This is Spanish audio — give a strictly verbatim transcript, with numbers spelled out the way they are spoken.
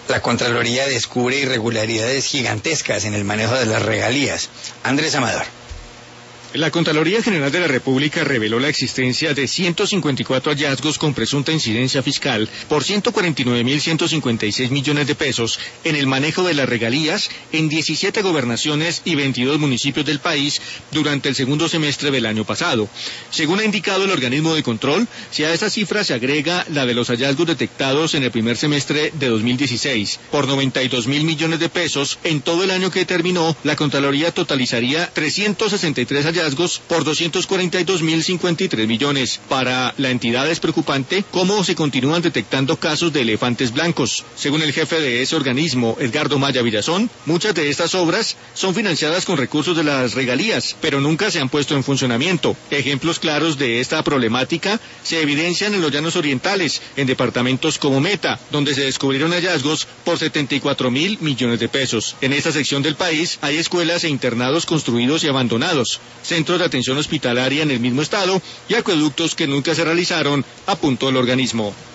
la Contraloría descubre irregularidades gigantescas en el manejo de las regalías. Andrés Amador. La Contraloría General de la República reveló la existencia de ciento cincuenta y cuatro hallazgos con presunta incidencia fiscal por ciento cuarenta y nueve mil ciento cincuenta y seis millones de pesos en el manejo de las regalías en diecisiete gobernaciones y veintidós municipios del país durante el segundo semestre del año pasado. Según ha indicado el organismo de control, si a esa cifra se agrega la de los hallazgos detectados en el primer semestre de dos mil dieciséis por noventa y dos mil millones de pesos, en todo el año que terminó, la Contraloría totalizaría trescientos sesenta y tres hallazgos por doscientos cuarenta y dos mil cincuenta y tres millones. Para la entidad es preocupante cómo se continúan detectando casos de elefantes blancos. Según el jefe de ese organismo, Edgardo Maya Villazón, muchas de estas obras son financiadas con recursos de las regalías, pero nunca se han puesto en funcionamiento. Ejemplos claros de esta problemática se evidencian en los Llanos Orientales, en departamentos como Meta, donde se descubrieron hallazgos por setenta y cuatro mil millones de pesos. En esta sección del país hay escuelas e internados construidos y abandonados, centros de atención hospitalaria en el mismo estado y acueductos que nunca se realizaron, apuntó el organismo.